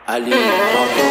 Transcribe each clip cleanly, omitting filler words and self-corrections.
Ali Rado.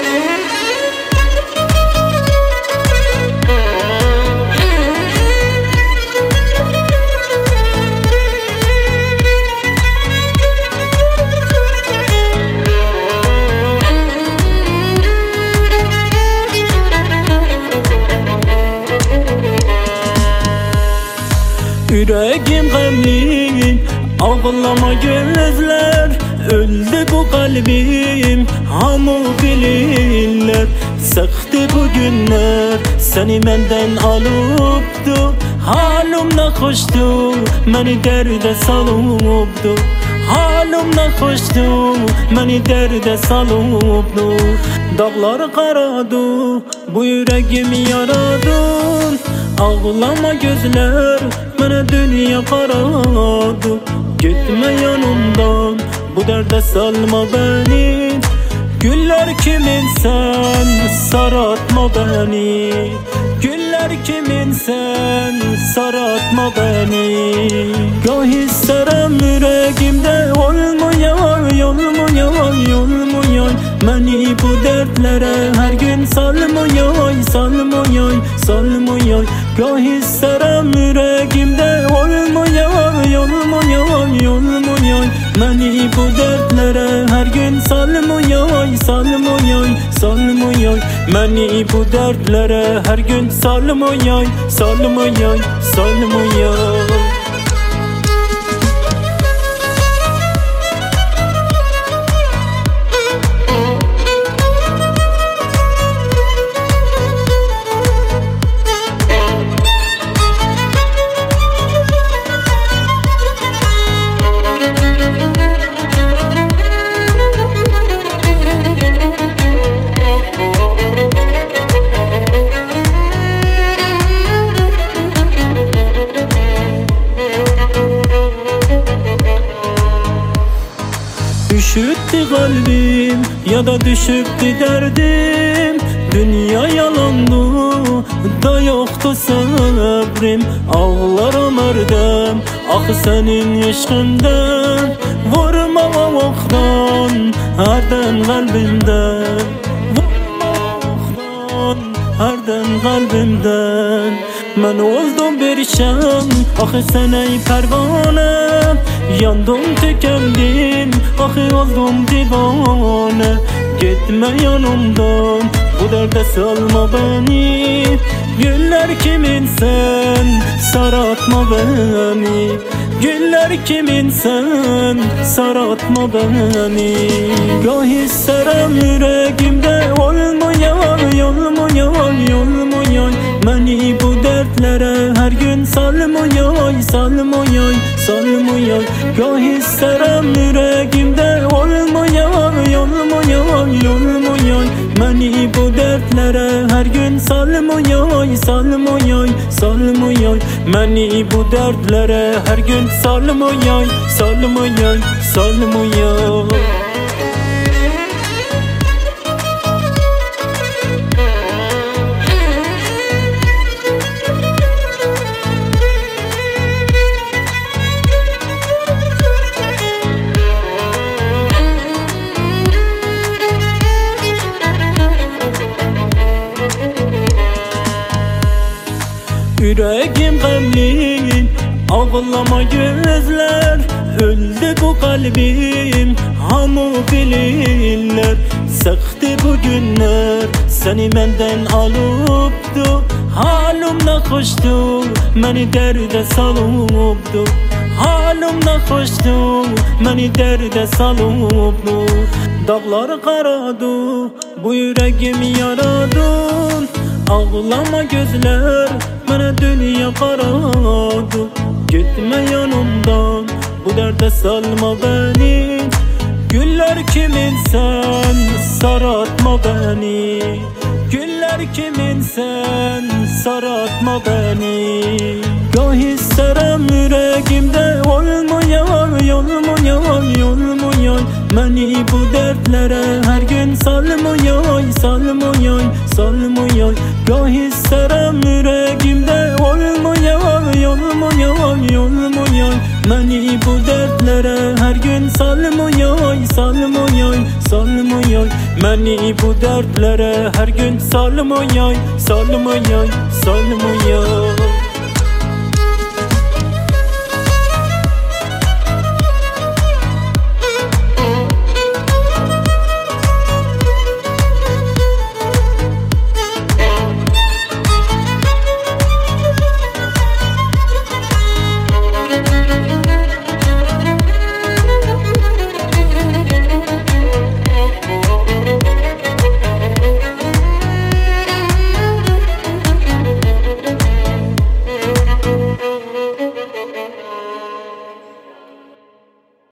Yüreğim gamli, ağlama gözler. Öldü bu kalbim, hamı bilirler. Sıktı bu günler, seni menden alıptı. Halim nahoştu, beni derde salıptı. Halim nahoştu, beni derde salıptı. Dağlar karadı, bu yüreğimi yaradı. Ağlama gözler, bana dünya karadı. Gitme yanımdan, bu derde salma beni. Güller kimin sen, saratma beni. Güller kimin sen, saratma beni. Gah isterim yüreğimde olmuyor, olmuyor, olmuyor. Beni bu dertlere her gün salmıyor, salmıyor, salmıyor. Gah isterim yüreğimde olmuyor, olmuyor, olmuyor. Beni bu dertlere her gün salmıyor, salmıyor, salmıyor. Beni bu dertlere her gün salmıyor, salmıyor, salmıyor. Düşüktü kalbim ya da düşüktü derdim. Dünya yalandı da yoktu sabrım. Ağlarım erdem ah senin aşkından. Vurma oktan erdem kalbimden. Vurma oktan erdem kalbimden. Ben oldum bir şam, ah sen ey pervane. Yandım tükendim, ah oldum divane. Gitme yanımdan, bu derde salma beni. Güller kimin sen, saratma beni. Güller kimin sen, saratma beni. Gah isterim yüreğimde olmuyor, olmuyor, olmuyor. Beni bu dertlere her gün salmıyor, salmıyor, salmıyor. Gah isterim yüreğimde olmuyor, olmuyor, olmuyor. Beni bu dertlere her gün salmıyor, salmıyor, salmıyor. Beni bu dertlere her gün salmıyor, salmıyor, salmıyor. Yüreğim gamli, ağlama gözler. Öldü bu kalbim, hamı bilirler. Sıktı bu günler, seni benden alıptı. Halim nahoştu, beni derde salıptı. Halim nahoştu, beni derde salıptı. Dağlar karadı, bu yüreğimi yaradı. Ağlama gözler, bana dünya karadı. Gitme yanımdan, bu derde salma beni. Güller kimin sen, saratma beni. Güller kimin sen, saratma beni. Gah isterim yüreğimde olmuyor, olmuyor, olmuyor. Beni bu dertlere her gün salmıyor, salmıyor, salmıyor. Gah isterim yüreğimde olmuyor, olmuyor, olmuyor. Beni bu dertlere her gün salmıyor, salmayan Məni bu dərdlərə hər gün salmayan